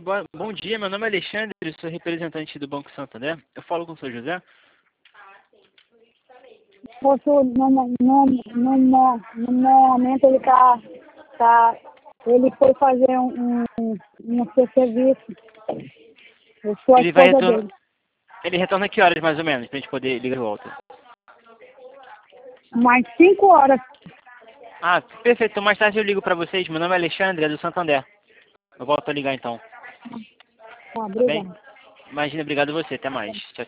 Bom dia, meu nome é Alexandre, sou representante do Banco Santander. Eu falo com o senhor José. Posso, no momento ele foi fazer um seu serviço. Eu sou a esposa dele. Ele retorna que horas mais ou menos, pra gente poder ligar de volta? Mais 5 horas. Ah, perfeito. Então mais tarde eu ligo pra vocês. Meu nome é Alexandre, é do Santander. Eu volto a ligar então. Tá, Tá bem? obrigada. Imagina, obrigado a você. Até mais. Tchau, tchau.